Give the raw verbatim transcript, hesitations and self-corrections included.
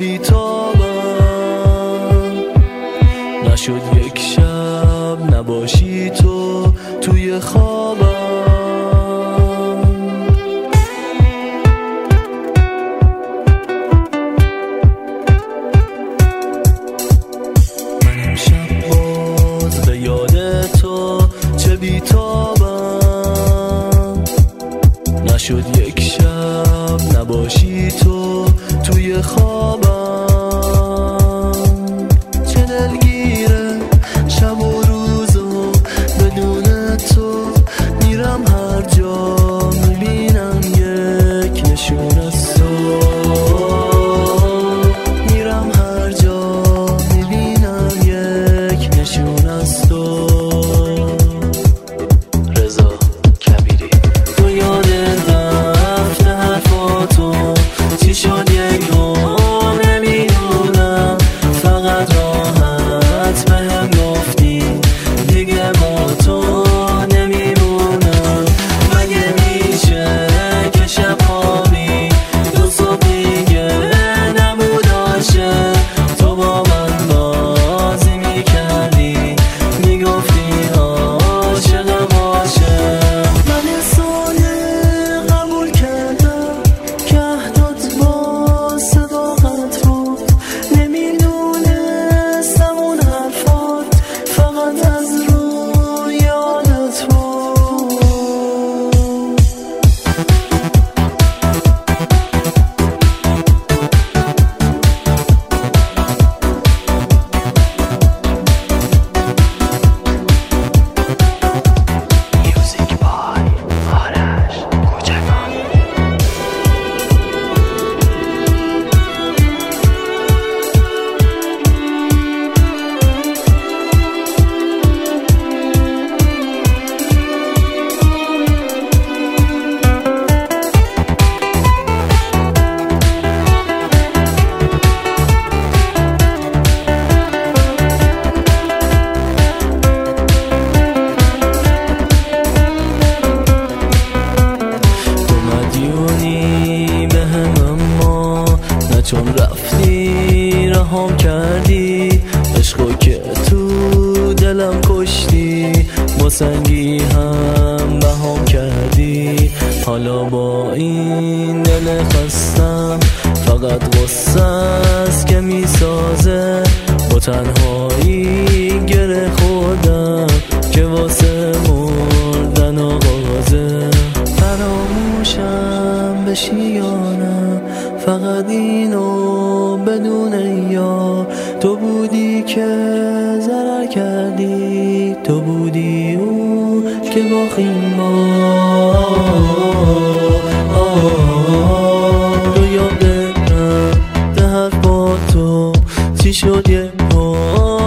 بیتابم. نشد یک شب نباشی تو توی خوابم. من امشب باز به یاد تو چه بیتابم. نشد یک شب نباشی تو توی خوابم. چه دلگیره شب و روزو بدون تو، میرم هر جا میبینم یک نشون از تو. میرم هر جا میبینم یک نشون از تو. رضا کبیری. تو یادت رفته حرفاتو چی شد یک رو نمیدونم، فقط راحت بهم گفتی دیگه با تو نمیمونم. مگه میشه که شب خوابی دو صبح دیگه نبود عاشق؟ تو با من بازی میکردی میگفتی عاشقم عاشق. من این ساله قبول کردم که اهدات با صداقت بود، نمیدونستم اون حرفات فقط از روی یادت بود. Music by آرش کوچکان. تو مدیونی به هم اما نه چون رفتی رهام کردی. عشقو که تو دلم کشتی با سنگی هم بهام کردی. حالا با این دل خستم فقط غصه است که میسازه. با تنهایی گره خودم که واسه مردن آغازه. فراموشم بشی یا نه فقط اینو بدون یا تو بودی که ضرر کردی. تو بودی اون که باخیم ما. تو یادت رفته حرف با تو چی شد یه